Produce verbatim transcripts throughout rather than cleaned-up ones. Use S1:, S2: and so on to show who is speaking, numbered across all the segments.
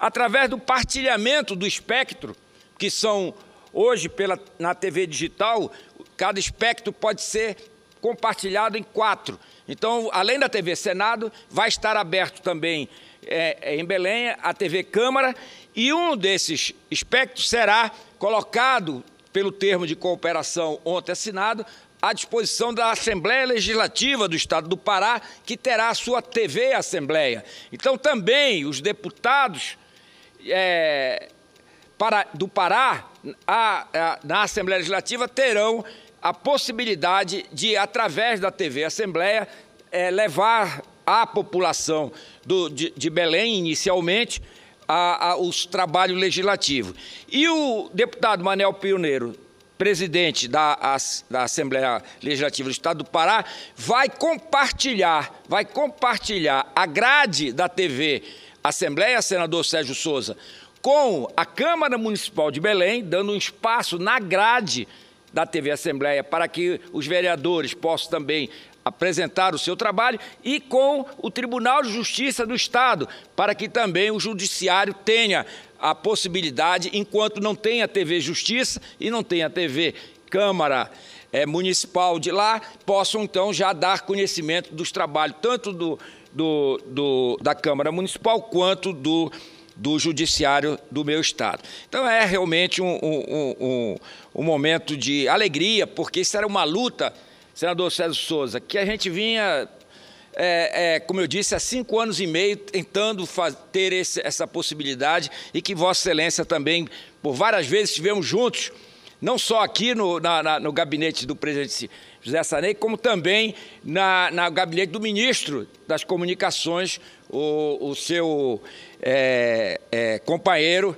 S1: através do partilhamento do espectro, que são, hoje, pela, na T V digital, cada espectro pode ser compartilhado em quatro. Então, além da T V Senado, vai estar aberto também é, em Belém a T V Câmara, e um desses espectros será colocado, pelo termo de cooperação ontem assinado, à disposição da Assembleia Legislativa do Estado do Pará, que terá a sua T V Assembleia. Então, também os deputados é, para, do Pará, a, a, na Assembleia Legislativa, terão a possibilidade de, através da T V Assembleia, é, levar à população do, de, de Belém, inicialmente, a, a, os trabalhos legislativos. E o deputado Manel Pioneiro, presidente da, a, da Assembleia Legislativa do Estado do Pará, vai compartilhar, vai compartilhar a grade da T V Assembleia, senador Sérgio Souza, com a Câmara Municipal de Belém, dando um espaço na grade da T V Assembleia para que os vereadores possam também apresentar o seu trabalho, e com o Tribunal de Justiça do Estado, para que também o Judiciário tenha a possibilidade, enquanto não tem a T V Justiça e não tem a T V Câmara é, Municipal de lá, possam então já dar conhecimento dos trabalhos, tanto do, do, do, da Câmara Municipal quanto do, do Judiciário do meu Estado. Então é realmente um, um, um, um momento de alegria, porque isso era uma luta, senador Sérgio Souza, que a gente vinha, é, é, como eu disse, há cinco anos e meio tentando faz, ter esse, essa possibilidade, e que Vossa Excelência também, por várias vezes, estivemos juntos, não só aqui no, na, na, no gabinete do presidente José Sarney, como também na, na gabinete do ministro das Comunicações, o, o seu é, é, companheiro,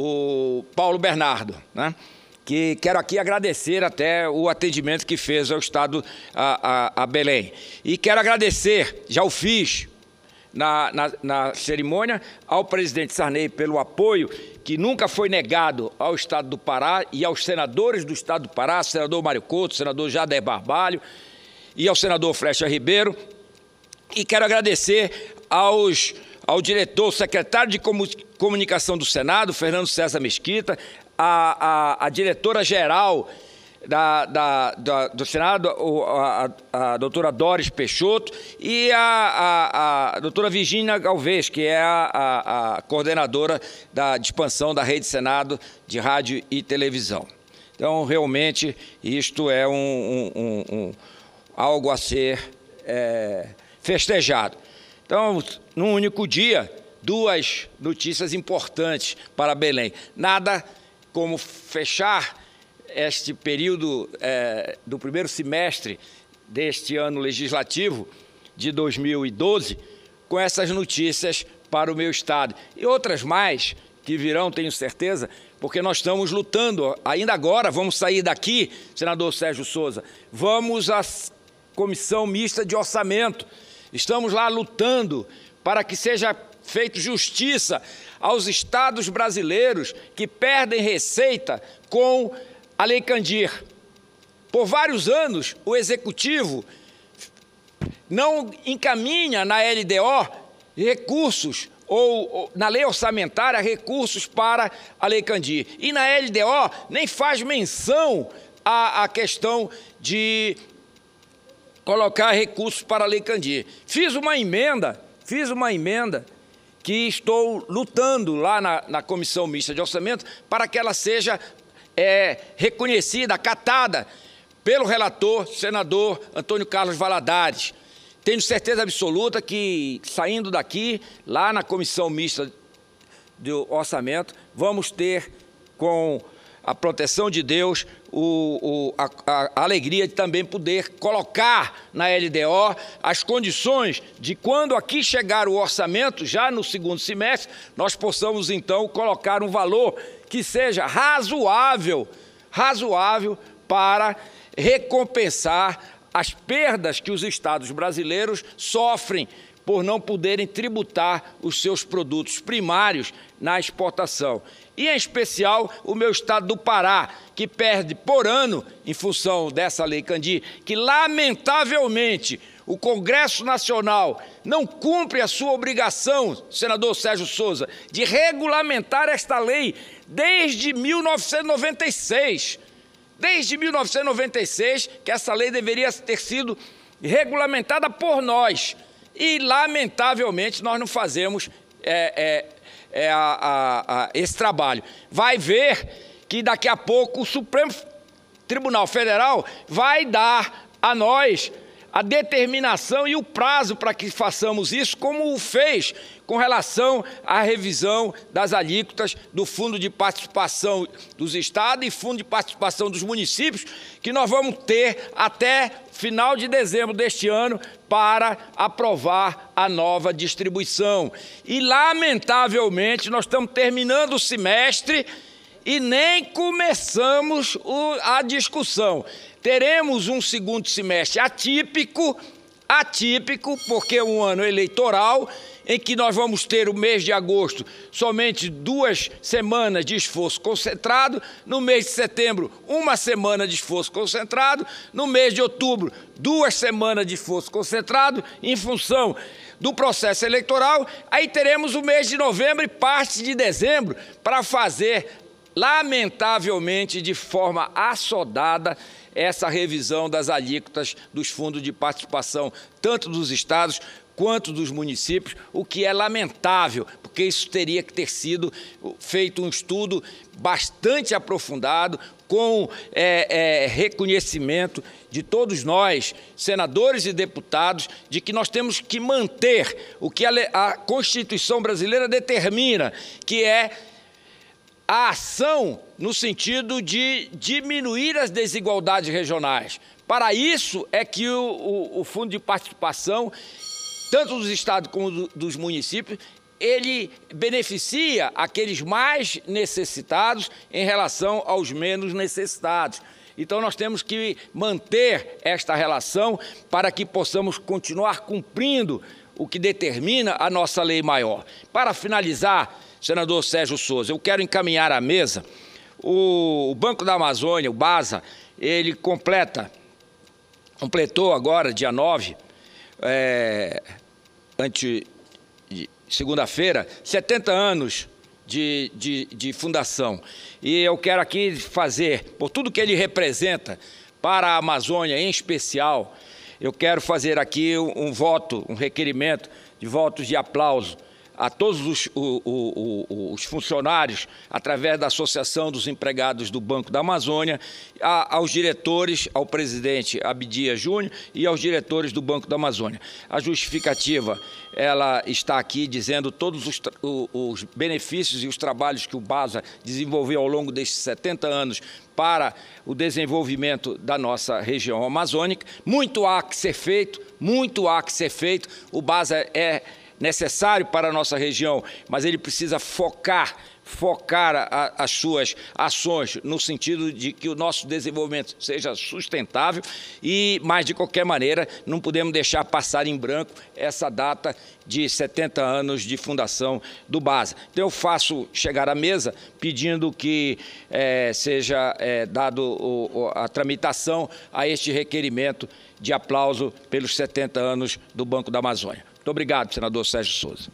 S1: o Paulo Bernardo, né? Que quero aqui agradecer até o atendimento que fez ao Estado, a, a, a Belém. E quero agradecer, já o fiz na, na, na cerimônia, ao presidente Sarney pelo apoio que nunca foi negado ao Estado do Pará e aos senadores do Estado do Pará, senador Mário Couto, senador Jader Barbalho e ao senador Flecha Ribeiro. E quero agradecer aos, ao diretor, secretário de Comunicação do Senado, Fernando César Mesquita, A, a, a diretora-geral da, da, da, do Senado, a, a, a doutora Doris Peixoto, e a, a, a doutora Virgínia Galvez, que é a, a, a coordenadora da, de expansão da Rede Senado de rádio e televisão. Então, realmente, isto é um, um, um, um, algo a ser é, festejado. Então, num único dia, duas notícias importantes para Belém. Nada como fechar este período é, do primeiro semestre deste ano legislativo de dois mil e doze com essas notícias para o meu Estado. E outras mais que virão, tenho certeza, porque nós estamos lutando. Ainda agora, vamos sair daqui, senador Sérgio Souza, vamos à Comissão Mista de Orçamento. Estamos lá lutando para que seja feita justiça aos estados brasileiros que perdem receita com a Lei Candir. Por vários anos, o Executivo não encaminha na L D O recursos, ou, ou na Lei Orçamentária, recursos para a Lei Candir. E na L D O nem faz menção à, à questão de colocar recursos para a Lei Candir. Fiz uma emenda, fiz uma emenda, que estou lutando lá na, na Comissão Mista de Orçamento para que ela seja é, reconhecida, acatada pelo relator, senador Antônio Carlos Valadares. Tenho certeza absoluta que, saindo daqui, lá na Comissão Mista do Orçamento, vamos ter, com a proteção de Deus, o, o, a, a alegria de também poder colocar na L D O as condições de, quando aqui chegar o orçamento, já no segundo semestre, nós possamos então colocar um valor que seja razoável, razoável para recompensar as perdas que os estados brasileiros sofrem por não poderem tributar os seus produtos primários na exportação. E, em especial, o meu estado do Pará, que perde por ano, em função dessa Lei Candir, que, lamentavelmente, o Congresso Nacional não cumpre a sua obrigação, senador Sérgio Souza, de regulamentar esta lei desde mil novecentos e noventa e seis. Desde mil novecentos e noventa e seis que essa lei deveria ter sido regulamentada por nós. E, lamentavelmente, nós não fazemos é, é, é, a, a, a, esse trabalho. Vai ver que daqui a pouco o Supremo Tribunal Federal vai dar a nós a determinação e o prazo para que façamos isso, como o fez com relação à revisão das alíquotas do Fundo de Participação dos Estados e Fundo de Participação dos Municípios, que nós vamos ter até final de dezembro deste ano para aprovar a nova distribuição. E, lamentavelmente, nós estamos terminando o semestre e nem começamos a discussão. Teremos um segundo semestre atípico, atípico, porque é um ano eleitoral, em que nós vamos ter o mês de agosto somente duas semanas de esforço concentrado, no mês de setembro, uma semana de esforço concentrado, no mês de outubro, duas semanas de esforço concentrado, em função do processo eleitoral. Aí teremos o mês de novembro e parte de dezembro para fazer, lamentavelmente, de forma assodada, essa revisão das alíquotas dos fundos de participação, tanto dos estados quanto dos municípios, o que é lamentável, porque isso teria que ter sido feito um estudo bastante aprofundado, com é, é, reconhecimento de todos nós, senadores e deputados, de que nós temos que manter o que a, a Constituição brasileira determina, que é a ação no sentido de diminuir as desigualdades regionais. Para isso é que o, o, o Fundo de Participação, tanto dos estados como do, dos municípios, ele beneficia aqueles mais necessitados em relação aos menos necessitados. Então, nós temos que manter esta relação para que possamos continuar cumprindo o que determina a nossa lei maior. Para finalizar, senador Sérgio Souza, eu quero encaminhar à mesa o Banco da Amazônia, o BASA, ele completa, completou agora, dia nove, é, ante, segunda-feira, setenta anos de, de, de fundação. E eu quero aqui fazer, por tudo que ele representa para a Amazônia em especial, eu quero fazer aqui um, um voto, um requerimento de votos de aplauso a todos os, o, o, o, os funcionários, através da Associação dos Empregados do Banco da Amazônia, a, aos diretores, ao presidente Abdias Júnior e aos diretores do Banco da Amazônia. A justificativa, ela está aqui dizendo todos os, os benefícios e os trabalhos que o BASA desenvolveu ao longo destes setenta anos para o desenvolvimento da nossa região amazônica. Muito há que ser feito, muito há que ser feito. O BASA é necessário para a nossa região, mas ele precisa focar, focar a, as suas ações no sentido de que o nosso desenvolvimento seja sustentável e, mas de qualquer maneira, não podemos deixar passar em branco essa data de setenta anos de fundação do BASA. Então, eu faço chegar à mesa pedindo que é, seja é, dado o, a tramitação a este requerimento de aplauso pelos setenta anos do Banco da Amazônia. Muito obrigado, senador Sérgio Souza.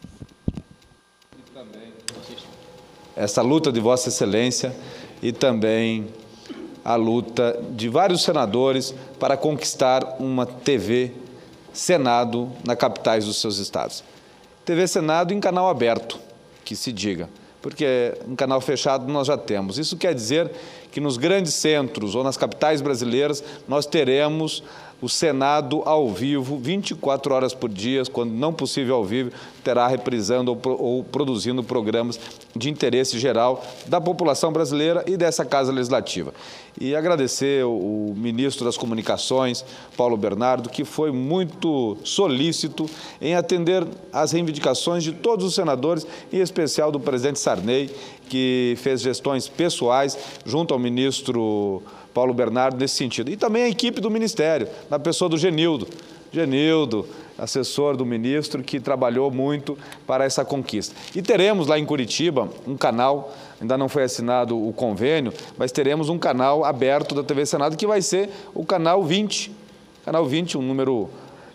S2: Essa luta de Vossa Excelência e também a luta de vários senadores para conquistar uma T V Senado nas capitais dos seus estados. T V Senado em canal aberto, que se diga, porque em canal fechado nós já temos. Isso quer dizer que nos grandes centros ou nas capitais brasileiras nós teremos o Senado ao vivo, vinte e quatro horas por dia, quando não possível ao vivo, terá reprisando ou, ou produzindo programas de interesse geral da população brasileira e dessa Casa Legislativa. E agradecer o ministro das Comunicações, Paulo Bernardo, que foi muito solícito em atender às reivindicações de todos os senadores, em especial do presidente Sarney, que fez gestões pessoais junto ao ministro Paulo Bernardo nesse sentido. E também a equipe do Ministério, na pessoa do Genildo. Genildo, assessor do ministro, que trabalhou muito para essa conquista. E teremos lá em Curitiba um canal, ainda não foi assinado o convênio, mas teremos um canal aberto da T V Senado, que vai ser o canal vinte. Canal vinte, um número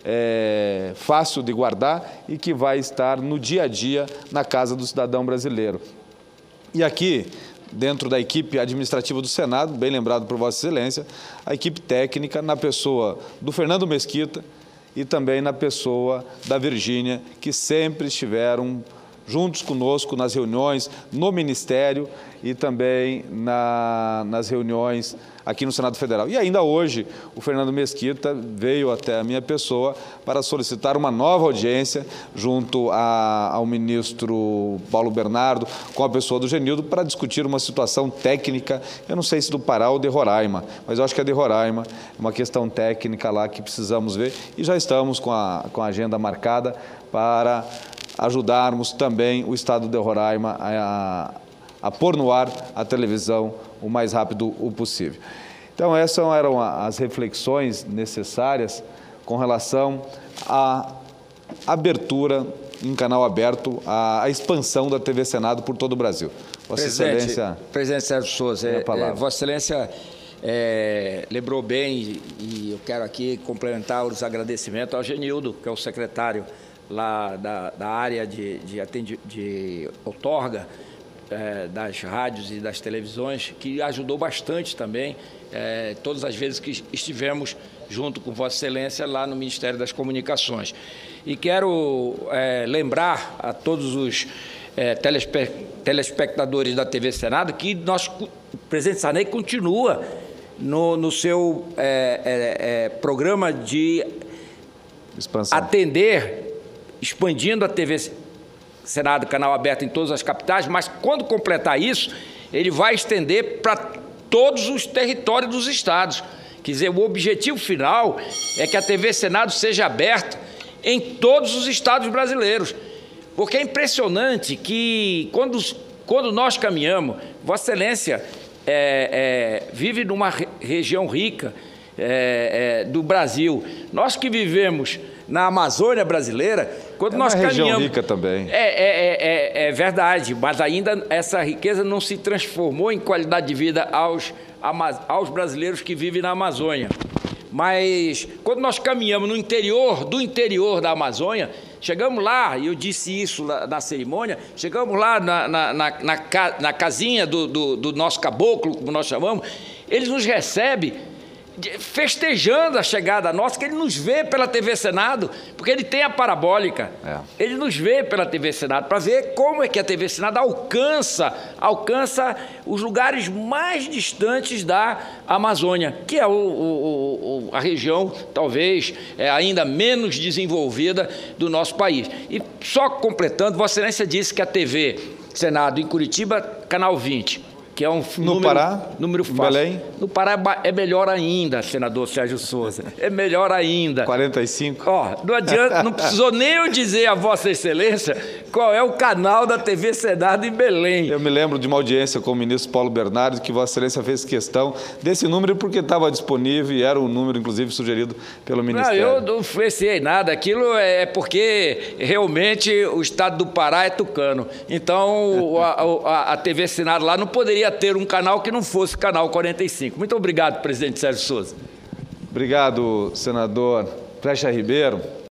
S2: é, fácil de guardar e que vai estar no dia a dia na casa do cidadão brasileiro. E aqui, dentro da equipe administrativa do Senado, bem lembrado por Vossa Excelência, a equipe técnica na pessoa do Fernando Mesquita e também na pessoa da Virgínia, que sempre estiveram juntos conosco nas reuniões no Ministério e também na, nas reuniões aqui no Senado Federal. E ainda hoje, o Fernando Mesquita veio até a minha pessoa para solicitar uma nova audiência junto a, ao ministro Paulo Bernardo, com a pessoa do Genildo, para discutir uma situação técnica, eu não sei se do Pará ou de Roraima, mas eu acho que é de Roraima, uma questão técnica lá que precisamos ver, e já estamos com a, com a agenda marcada para ajudarmos também o Estado de Roraima a, a pôr no ar a televisão o mais rápido o possível. Então, essas eram as reflexões necessárias com relação à abertura em canal aberto, à, à expansão da T V Senado por todo o Brasil. Vossa
S1: Presidente,
S2: Excelência...
S1: Presidente Sérgio Souza, é, é, Vossa Excelência é, lembrou bem, e, e eu quero aqui complementar os agradecimentos ao Genildo, que é o secretário lá da, da área de, de, atendi, de outorga, é, das rádios e das televisões, que ajudou bastante também, é, todas as vezes que estivemos junto com Vossa Excelência lá no Ministério das Comunicações. E quero é, lembrar a todos os é, telespe telespectadores da T V Senado que nosso, o presidente Sarney continua no, no seu é, é, é, programa de expansão, atender, expandindo a T V Senado, canal aberto em todas as capitais, mas quando completar isso, ele vai estender para todos os territórios dos estados. Quer dizer, o objetivo final é que a T V Senado seja aberta em todos os estados brasileiros. Porque é impressionante que quando, quando nós caminhamos, Vossa Excelência é, é, vive numa re região rica é, é, do Brasil. Nós que vivemos na Amazônia brasileira, quando
S2: é
S1: nós
S2: uma
S1: caminhamos...
S2: região rica também.
S1: É, é, é, é verdade, mas ainda essa riqueza não se transformou em qualidade de vida aos, aos brasileiros que vivem na Amazônia. Mas quando nós caminhamos no interior, do interior da Amazônia, chegamos lá, e eu disse isso na, na cerimônia, chegamos lá na, na, na, na, na casinha do, do, do nosso caboclo, como nós chamamos, eles nos recebem festejando a chegada nossa, que ele nos vê pela T V Senado, porque ele tem a parabólica. É. Ele nos vê pela T V Senado, para ver como é que a T V Senado alcança, alcança os lugares mais distantes da Amazônia, que é o, o, o, a região, talvez, é ainda menos desenvolvida do nosso país. E só completando, Vossa Excelência disse que a T V Senado em Curitiba, canal vinte, que é um
S2: no
S1: número,
S2: Pará,
S1: número fácil.
S2: Belém?
S1: No Pará é melhor ainda, senador Sérgio Souza. É melhor ainda.
S2: quarenta e cinco?
S1: Ó, não adianta, não precisou nem eu dizer a Vossa Excelência qual é o canal da T V Senado em Belém.
S2: Eu me lembro de uma audiência com o ministro Paulo Bernardo, que Vossa Excelência fez questão desse número porque estava disponível e era um número, inclusive, sugerido pelo Ministério.
S1: Não, eu não influenciei nada. Aquilo é porque realmente o estado do Pará é tucano. Então, a, a, a T V Senado lá não poderia ter um canal que não fosse canal quarenta e cinco. Muito obrigado, presidente Sérgio Souza.
S2: Obrigado, senador Flecha Ribeiro.